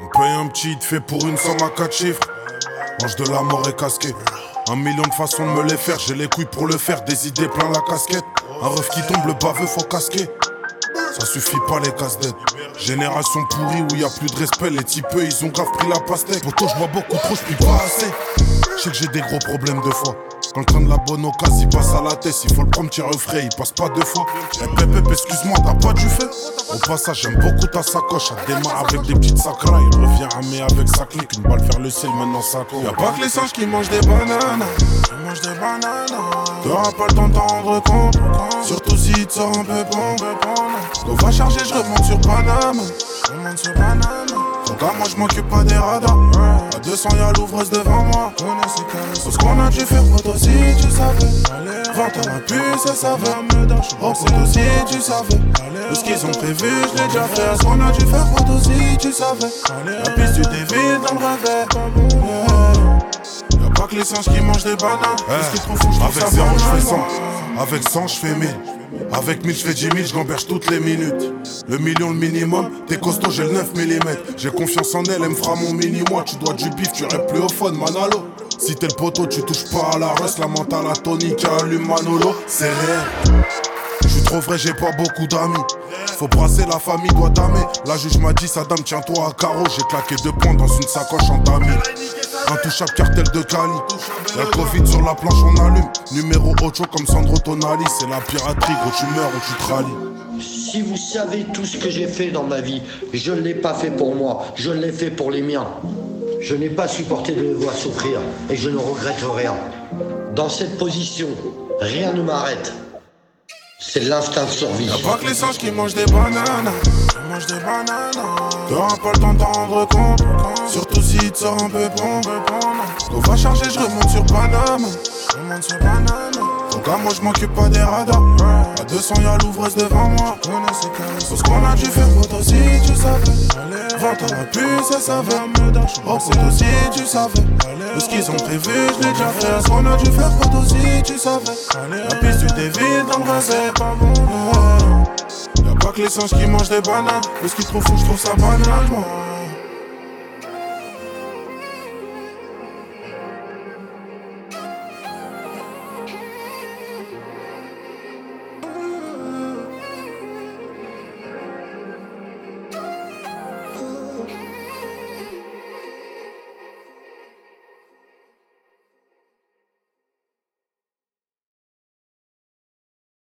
On paye un petit, il te fait pour une somme à 4 chiffres. Mange de la mort et casqué. 1 million de façons de me les faire, j'ai les couilles pour le faire, des idées plein la casquette. Un ref qui tombe, le baveux faut casquer. Ça suffit pas les casse-dettes. Génération pourrie où y a plus de respect. Les typeux ils ont grave pris la pastèque. Poto je bois beaucoup trop, je pas assez. Je sais que j'ai des gros problèmes de foi. Quand le train de la bonne occasion il passe à la tête. Il faut le prendre tir frais, il passe pas 2 fois. Pépé, excuse-moi, t'as pas du fait. Au passage j'aime beaucoup ta sacoche. Elle démarre avec des petites sacrailles. Il revient armé avec sa clique. Une balle vers le ciel, maintenant ça court. Y'a pas que les singes qui mangent des bananes. Ils mangent des bananes. T'auras pas le temps de t'en rendre compte. Surtout si tu sors un peu bon. On va charger, je remonte sur Paname. Donc là, moi je m'occupe pas des radars. À 200 y'a l'ouvreuse devant moi. Tout ce qu'on a dû faire, poteau, si tu savais. Vente à la puce, ça savait. Oh, poteau, si tu savais. Tout ce qu'ils ont prévu, je l'ai déjà fait. Ce qu'on a dû faire, poteau, si tu savais. La piste du dévide dans le revers. Y'a pas que les singes qui mangent des bananes. Qu'est-ce qu'ils trouvent fou, je trouve ça bon. Avec 0 je fais 100. Avec 100 je fais 1000. Avec 1000 je fais 10 000, je gamberge toutes les minutes. Le million le minimum, t'es costaud, j'ai le 9 mm. J'ai confiance en elle, elle me fera mon mini-moi. Tu dois du bif, tu rêves plus au phone, Manalo. Si t'es le poteau, tu touches pas à la rust. La mentale à Tony qui allume Manolo, c'est réel. J'suis trop vrai, j'ai pas beaucoup d'amis. Faut brasser, la famille doit damer. La juge m'a dit, Saddam, tiens-toi à carreau. J'ai claqué 2 points dans une sacoche en tamis. Intouchable cartel de Cali. Y'a le Covid sur la planche, on allume. Numéro 8 comme Sandro Tonali. C'est la piraterie, gros, tu meurs ou tu te rallies. Si vous savez tout ce que j'ai fait dans ma vie, je ne l'ai pas fait pour moi, je l'ai fait pour les miens. Je n'ai pas supporté de les voir souffrir et je ne regrette rien. Dans cette position, rien ne m'arrête. C'est l'instinct de survie. Y'a pas que les singes qui mangent des bananes. Ils mangent des bananes. T'auras pas le temps de t'en rendre compte. Surtout si tu sors un peu bon. On va charger, je remonte sur Paname. Donc là moi je m'occupe pas des radars. À 200 y'a l'ouvreuse devant moi. Tout ce qu'on a dû faire, poteau, si tu savais. Vente à la puce, ça savait. Oh, poteau, si tu savais. Tout ce qu'ils ont prévu, je l'ai déjà fait. Ce qu'on a dû faire, poteau, si tu savais. La piste du dévide dans le revers. Y'a pas que les singes qui mangent des bananes. Tout ce qu'ils trouvent fou, je trouve ça banal, moi.